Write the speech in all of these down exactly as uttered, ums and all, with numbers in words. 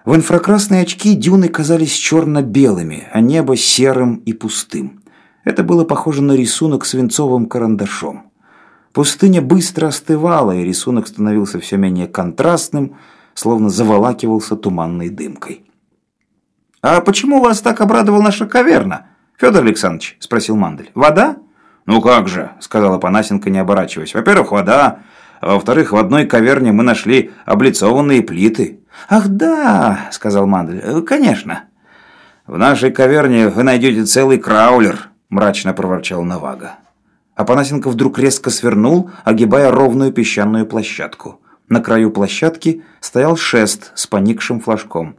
В инфракрасные очки дюны казались черно-белыми, а небо серым и пустым. Это было похоже на рисунок свинцовым карандашом. Пустыня быстро остывала, и рисунок становился все менее контрастным, словно заволакивался туманной дымкой. «А почему вас так обрадовала наша каверна, Федор Александрович?» – спросил Мандель. «Вода?» «Ну как же», – сказала Панасенко, не оборачиваясь. «Во-первых, вода, а во-вторых, в одной каверне мы нашли облицованные плиты». «Ах да», – сказал Мандель, – «конечно». «В нашей каверне вы найдете целый краулер», – мрачно проворчал Навага. А Панасенко вдруг резко свернул, огибая ровную песчаную площадку. На краю площадки стоял шест с поникшим флажком.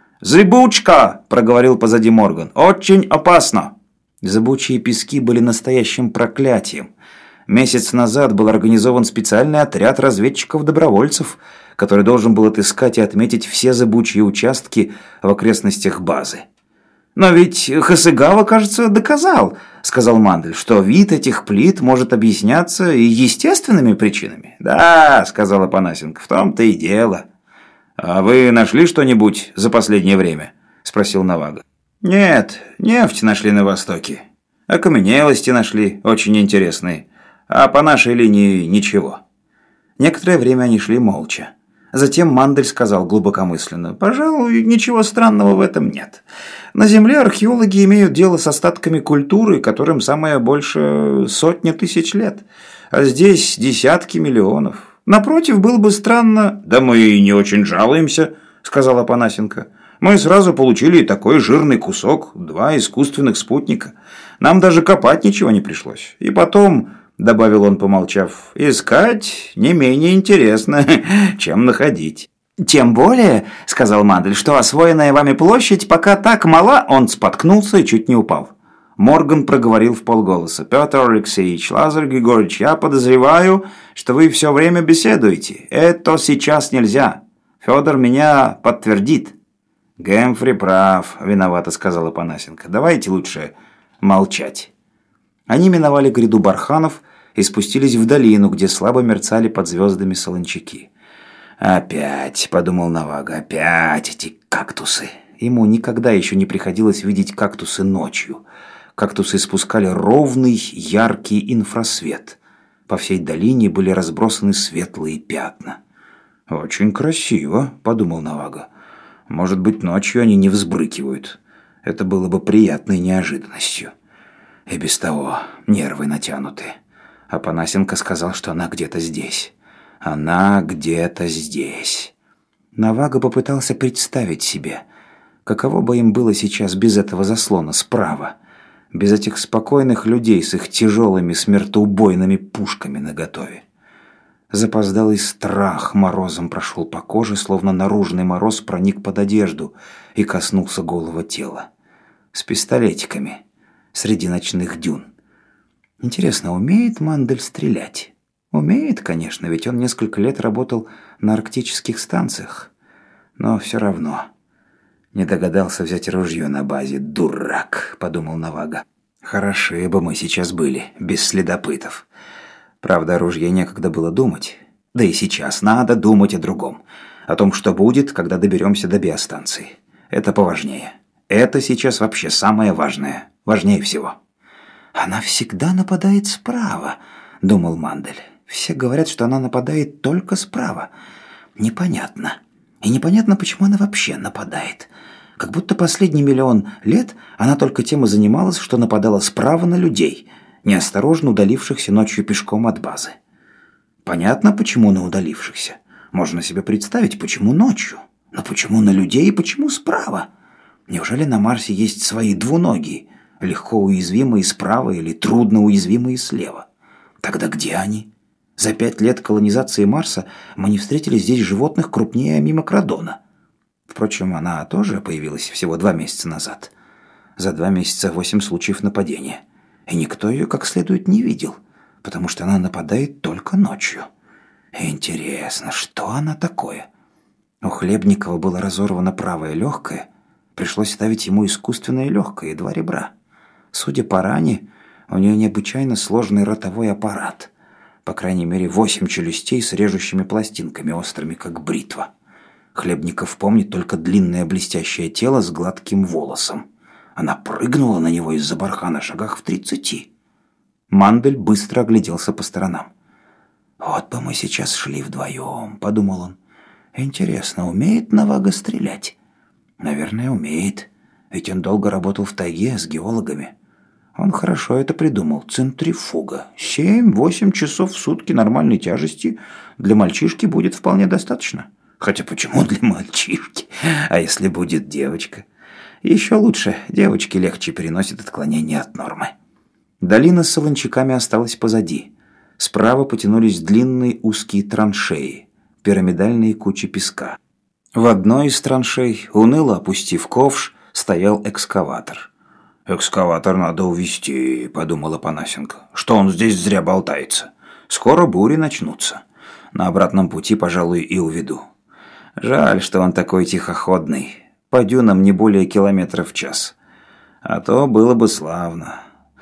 «Зыбучка!» – проговорил позади Морган. «Очень опасно!» Зыбучие пески были настоящим проклятием. Месяц назад был организован специальный отряд разведчиков-добровольцев, который должен был отыскать и отметить все зыбучие участки в окрестностях базы. «Но ведь Хасыгава, кажется, доказал, — сказал Мандель, — что вид этих плит может объясняться и естественными причинами». «Да, — сказала Панасенко, — в том-то и дело». «А вы нашли что-нибудь за последнее время?» — спросил Навага. «Нет, нефть нашли на востоке. Окаменелости нашли, очень интересные. А по нашей линии ничего». Некоторое время они шли молча. Затем Мандель сказал глубокомысленно: «Пожалуй, ничего странного в этом нет. На Земле археологи имеют дело с остатками культуры, которым самое больше сотни тысяч лет. А здесь десятки миллионов. Напротив, было бы странно...» «Да мы и не очень жалуемся», — сказала Панасенко. «Мы сразу получили такой жирный кусок, два искусственных спутника. Нам даже копать ничего не пришлось. И потом...» — добавил он, помолчав, — «искать не менее интересно, чем находить». «Тем более, — сказал Мандель, — что освоенная вами площадь пока так мала». Он споткнулся и чуть не упал. Морган проговорил вполголоса: «Петр Алексеевич, Лазарь Григорьевич, я подозреваю, что вы все время беседуете. Это сейчас нельзя. Федор меня подтвердит». «Гэмфри прав, — виновато сказала Панасенко. — Давайте лучше молчать». Они миновали гряду барханов и спустились в долину, где слабо мерцали под звездами солончаки. «Опять, — подумал Навага, — опять эти кактусы». Ему никогда еще не приходилось видеть кактусы ночью. Кактусы испускали ровный, яркий инфрасвет. По всей долине были разбросаны светлые пятна. «Очень красиво, — подумал Навага. Может быть, ночью они не взбрыкивают. Это было бы приятной неожиданностью. И без того нервы натянуты. А Панасенко сказал, что она где-то здесь. Она где-то здесь. Навага попытался представить себе, каково бы им было сейчас без этого заслона справа, без этих спокойных людей с их тяжелыми смертоубойными пушками наготове. Запоздалый страх морозом прошел по коже, словно наружный мороз проник под одежду и коснулся голого тела. С пистолетиками среди ночных дюн. Интересно, умеет Мандель стрелять? Умеет, конечно, ведь он несколько лет работал на арктических станциях. Но все равно не догадался взять ружье на базе. «Дурак», — подумал Навага. «Хороши бы мы сейчас были, без следопытов». Правда, о ружье некогда было думать. Да и сейчас надо думать о другом. О том, что будет, когда доберемся до биостанции. Это поважнее. Это сейчас вообще самое важное. Важнее всего. «Она всегда нападает справа», — думал Мандель. «Все говорят, что она нападает только справа. Непонятно. И непонятно, почему она вообще нападает. Как будто последний миллион лет она только тем и занималась, что нападала справа на людей, неосторожно удалившихся ночью пешком от базы. Понятно, почему на удалившихся. Можно себе представить, почему ночью. Но почему на людей и почему справа? Неужели на Марсе есть свои двуногие, легко уязвимые справа или трудно уязвимые слева? Тогда где они? За пять лет колонизации Марса мы не встретили здесь животных крупнее мимокродона. Впрочем, она тоже появилась всего два месяца назад. За два месяца восемь случаев нападения. И никто ее как следует не видел, потому что она нападает только ночью. Интересно, что она такое? У Хлебникова было разорвано правое легкое. Пришлось ставить ему искусственное легкое и два ребра. Судя по ране, у нее необычайно сложный ротовой аппарат. По крайней мере, восемь челюстей с режущими пластинками, острыми как бритва. Хлебников помнит только длинное блестящее тело с гладким волосом. Она прыгнула на него из-за бархана шагах в тридцати. Мандель быстро огляделся по сторонам. «Вот бы мы сейчас шли вдвоем», — подумал он. «Интересно, умеет Навага стрелять?» «Наверное, умеет. Ведь он долго работал в тайге с геологами. Он хорошо это придумал. Центрифуга. Семь-восемь часов в сутки нормальной тяжести для мальчишки будет вполне достаточно. Хотя почему для мальчишки? А если будет девочка? Еще лучше. Девочки легче переносят отклонения от нормы». Долина с солончаками осталась позади. Справа потянулись длинные узкие траншеи, пирамидальные кучи песка. В одной из траншей, уныло опустив ковш, стоял экскаватор. «Экскаватор надо увезти», — подумал Апанасенко. «Что он здесь зря болтается? Скоро бури начнутся. На обратном пути, пожалуй, и уведу. Жаль, что он такой тихоходный. По дюнам не более километра в час. А то было бы славно.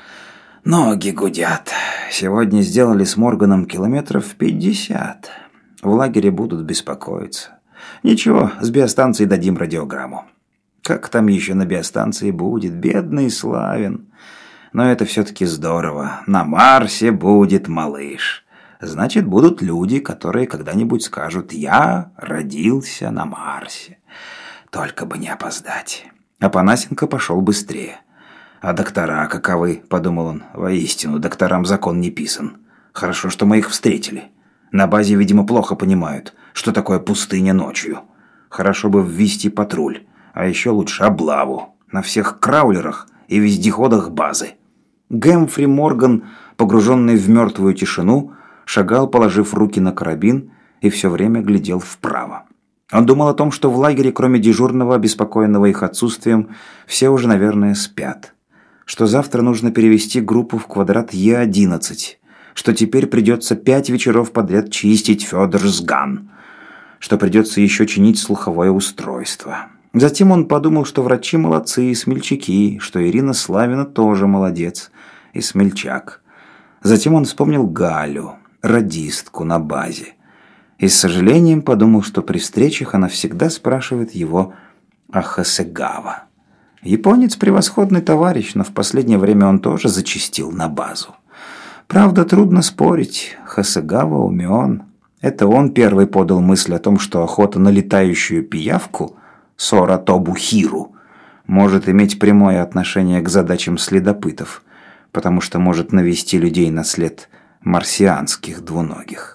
Ноги гудят. Сегодня сделали с Морганом километров пятьдесят. В лагере будут беспокоиться. Ничего, с биостанции дадим радиограмму. Как там еще на биостанции будет, бедный Славин. Но это все-таки здорово. На Марсе будет малыш. Значит, будут люди, которые когда-нибудь скажут: «Я родился на Марсе». Только бы не опоздать. Апанасенко пошел быстрее. «А доктора каковы?» – подумал он. «Воистину, докторам закон не писан. Хорошо, что мы их встретили. На базе, видимо, плохо понимают, что такое пустыня ночью. Хорошо бы ввести патруль, а еще лучше облаву на всех краулерах и вездеходах базы». Гэмфри Морган, погруженный в мертвую тишину, шагал, положив руки на карабин, и все время глядел вправо. Он думал о том, что в лагере, кроме дежурного, обеспокоенного их отсутствием, все уже, наверное, спят. Что завтра нужно перевести группу в квадрат Е одиннадцать. Что теперь придется пять вечеров подряд чистить Фёдерсган. Что придется еще чинить слуховое устройство. Затем он подумал, что врачи молодцы и смельчаки, что Ирина Славина тоже молодец и смельчак. Затем он вспомнил Галю, радистку на базе. И с сожалением подумал, что при встречах она всегда спрашивает его о Хасегава. Японец превосходный товарищ, но в последнее время он тоже зачастил на базу. Правда, трудно спорить, Хасегава умен. Это он первый подал мысль о том, что охота на летающую пиявку Соратобухиру может иметь прямое отношение к задачам следопытов, потому что может навести людей на след марсианских двуногих.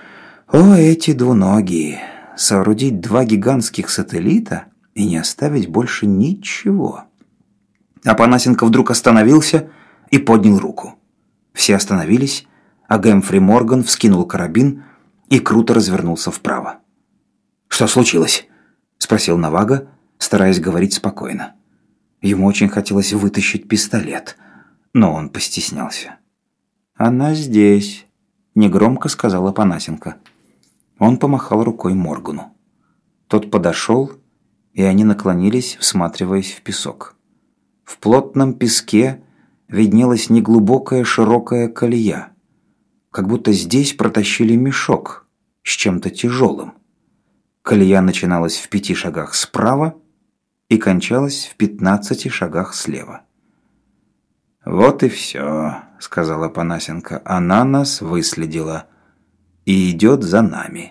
О, эти двуногие! Соорудить два гигантских сателлита и не оставить больше ничего. Апанасенко вдруг остановился и поднял руку. Все остановились, а Гэмфри Морган вскинул карабин и круто развернулся вправо. «Что случилось?» – спросил Навага, стараясь говорить спокойно. Ему очень хотелось вытащить пистолет, но он постеснялся. «Она здесь», – негромко сказал Апанасенко. Он помахал рукой Моргану. Тот подошел, и они наклонились, всматриваясь в песок. В плотном песке виднелась неглубокая широкая колея, как будто здесь протащили мешок с чем-то тяжелым. Колея начиналась в пяти шагах справа и кончалась в пятнадцати шагах слева. «Вот и все», — сказала Апанасенко. «Она нас выследила и идет за нами».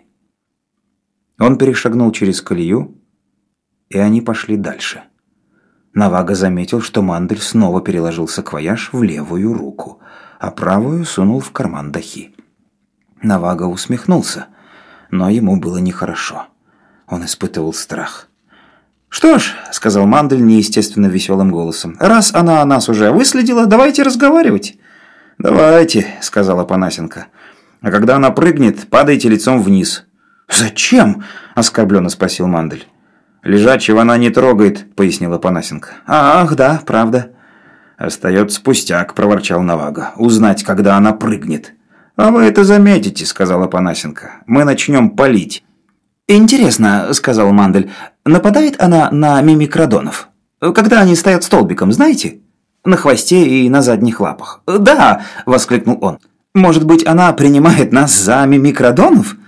Он перешагнул через колею, и они пошли дальше. Навага заметил, что Мандель снова переложил саквояж в левую руку, а правую сунул в карман дахи. Навага усмехнулся, но ему было нехорошо. Он испытывал страх. «Что ж», — сказал Мандель неестественно веселым голосом, — «раз она нас уже выследила, давайте разговаривать». «Давайте», — сказал Апанасенко. «А когда она прыгнет, падайте лицом вниз». «Зачем?» — оскорбленно спросил Мандель. «Лежачего она не трогает», — пояснил Апанасенко. «Ах, да, правда». «Остается пустяк», — проворчал Навага. «Узнать, когда она прыгнет». «А вы это заметите», — сказал Апанасенко. «Мы начнем палить». «Интересно», — сказал Мандель, — «нападает она на мимикродонов? Когда они стоят столбиком, знаете? На хвосте и на задних лапах». «Да», — воскликнул он. «Может быть, она принимает нас за мимикродонов?»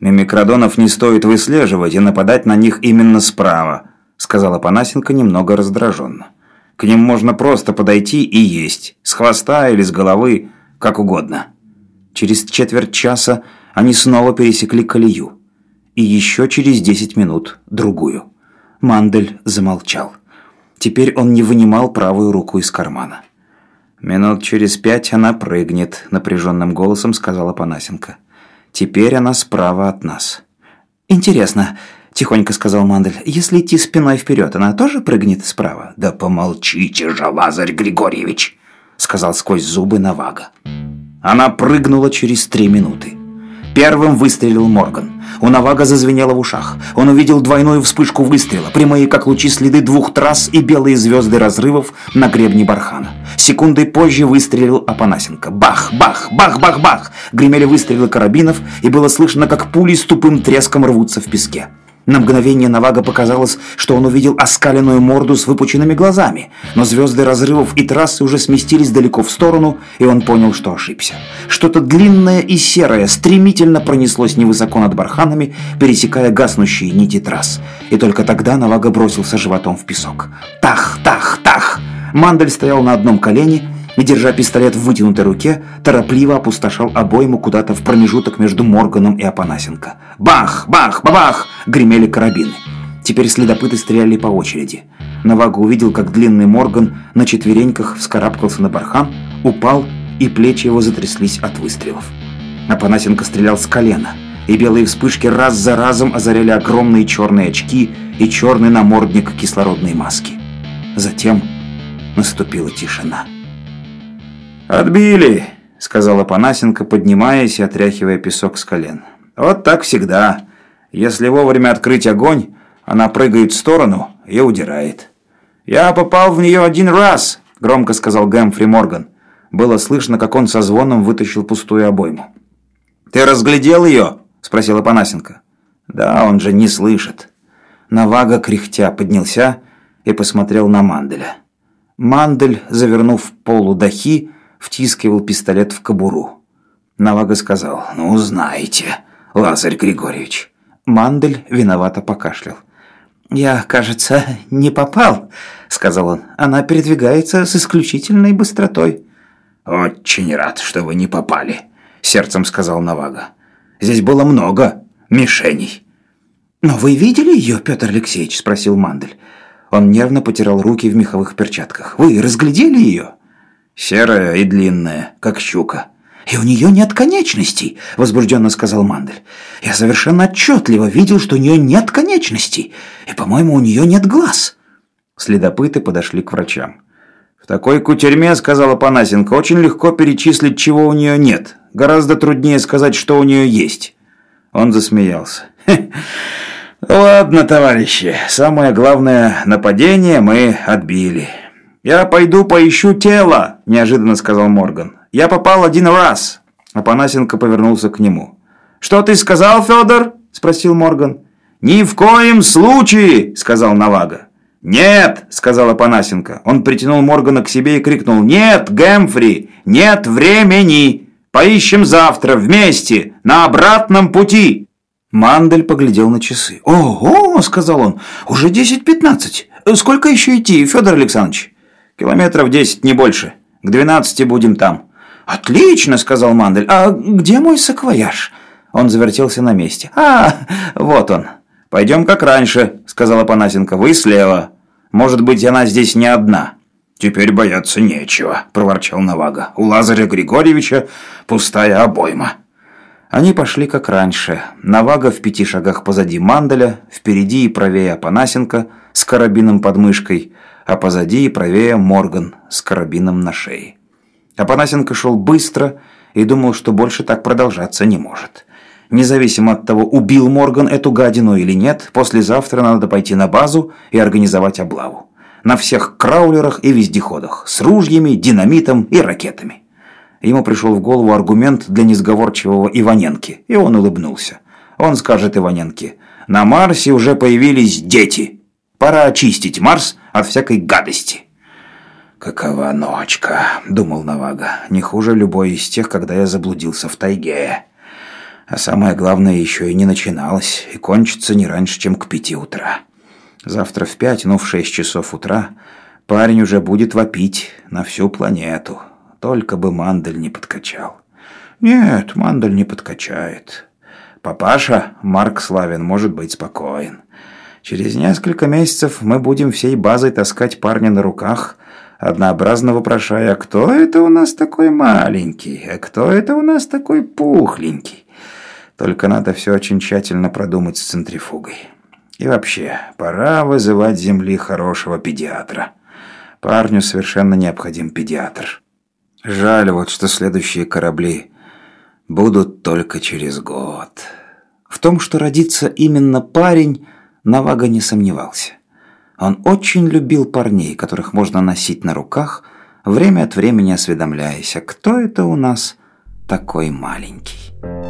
«Мимикродонов не стоит выслеживать и нападать на них именно справа», сказала Панасенко немного раздраженно. «К ним можно просто подойти и есть, с хвоста или с головы, как угодно». Через четверть часа они снова пересекли колею. И еще через десять минут другую. Мандель замолчал. Теперь он не вынимал правую руку из кармана. «Минут через пять она прыгнет», – напряженным голосом сказала Панасенко. «Теперь она справа от нас». «Интересно», – тихонько сказал Мандель, – «если идти спиной вперед, она тоже прыгнет справа?» «Да помолчите же, Лазарь Григорьевич», – сказал сквозь зубы Навага. Она прыгнула через три минуты. Первым выстрелил Морган. У Навага зазвенело в ушах. Он увидел двойную вспышку выстрела, прямые как лучи следы двух трасс и белые звезды разрывов на гребне бархана. Секундой позже выстрелил Апанасенко. Бах, бах, бах, бах, бах! Гремели выстрелы карабинов, и было слышно, как пули с тупым треском рвутся в песке. На мгновение Навага показалось, что он увидел оскаленную морду с выпученными глазами, но звезды разрывов и трассы уже сместились далеко в сторону, и он понял, что ошибся. Что-то длинное и серое стремительно пронеслось невысоко над барханами, пересекая гаснущие нити трасс. И только тогда Навага бросился животом в песок. Тах, тах, тах! Мандель стоял на одном колене и, держа пистолет в вытянутой руке, торопливо опустошал обойму куда-то в промежуток между Морганом и Апанасенко. Бах, бах, бабах! Гремели карабины. Теперь следопыты стреляли по очереди. Навага увидел, как длинный Морган на четвереньках вскарабкался на бархан, упал, и плечи его затряслись от выстрелов. Апанасенко стрелял с колена, и белые вспышки раз за разом озаряли огромные черные очки и черный намордник кислородной маски. Затем наступила тишина. «Отбили», — сказала Панасенко, поднимаясь и отряхивая песок с колен. «Вот так всегда. Если вовремя открыть огонь, она прыгает в сторону и удирает». «Я попал в нее один раз», — громко сказал Гэмфри Морган. Было слышно, как он со звоном вытащил пустую обойму. «Ты разглядел ее?» — спросила Панасенко. «Да, он же не слышит». Навага, кряхтя, поднялся и посмотрел на Манделя. Мандель, завернув полу дахи, втискивал пистолет в кобуру. Навага сказал: «Ну, знаете, Лазарь Григорьевич». Мандель виновато покашлял. «Я, кажется, не попал», — сказал он. «Она передвигается с исключительной быстротой». «Очень рад, что вы не попали», — сердцем сказал Навага. «Здесь было много мишеней». «Но вы видели ее, Петр Алексеевич?» — спросил Мандель. Он нервно потирал руки в меховых перчатках. «Вы разглядели ее?» «Серая и длинная, как щука». «И у нее нет конечностей», – возбужденно сказал Мандель. «Я совершенно отчетливо видел, что у нее нет конечностей. И, по-моему, у нее нет глаз». Следопыты подошли к врачам. «В такой кутерьме, – сказала Панасенко, – очень легко перечислить, чего у нее нет. Гораздо труднее сказать, что у нее есть». Он засмеялся. «Ладно, товарищи, самое главное нападение мы отбили». «Я пойду поищу тело», – неожиданно сказал Морган. «Я попал один раз». Апанасенко повернулся к нему. «Что ты сказал, Федор?» – спросил Морган. «Ни в коем случае!» – сказал Навага. «Нет!» – сказал Апанасенко. Он притянул Моргана к себе и крикнул: «Нет, Гэмфри! Нет времени! Поищем завтра вместе, на обратном пути!» Мандель поглядел на часы. «Ого!» – сказал он. «Уже десять пятнадцать. Сколько еще идти, Федор Александрович?» «Километров десять, не больше. К двенадцати будем там». «Отлично!» – сказал Мандель. «А где мой саквояж?» Он завертелся на месте. «А, вот он». «Пойдем как раньше», – сказала Панасенко. «Вы слева. Может быть, она здесь не одна». «Теперь бояться нечего», – проворчал Навага. «У Лазаря Григорьевича пустая обойма». Они пошли как раньше. Навага в пяти шагах позади Манделя, впереди и правее Апанасенко с карабином под мышкой, а позади и правее Морган с карабином на шее. Апанасенко шел быстро и думал, что больше так продолжаться не может. Независимо от того, убил Морган эту гадину или нет, послезавтра надо пойти на базу и организовать облаву. На всех краулерах и вездеходах, с ружьями, динамитом и ракетами. Ему пришел в голову аргумент для несговорчивого Иваненки, и он улыбнулся. Он скажет Иваненке: «На Марсе уже появились дети. Пора очистить Марс от всякой гадости». «Какова ночка», — думал Навага, — «не хуже любой из тех, когда я заблудился в тайге. А самое главное, еще и не начиналось, и кончится не раньше, чем к пяти утра. Завтра в пять, ну в шесть часов утра, парень уже будет вопить на всю планету. Только бы Мандель не подкачал. Нет, Мандель не подкачает. Папаша, Марк Славин, может быть спокоен. Через несколько месяцев мы будем всей базой таскать парня на руках, однообразно вопрошая, кто это у нас такой маленький, а кто это у нас такой пухленький. Только надо все очень тщательно продумать с центрифугой. И вообще, пора вызывать с земли хорошего педиатра. Парню совершенно необходим педиатр. Жаль вот, что следующие корабли будут только через год. В том, что родится именно парень, Навага не сомневался. Он очень любил парней, которых можно носить на руках, время от времени осведомляясь, а кто это у нас такой маленький.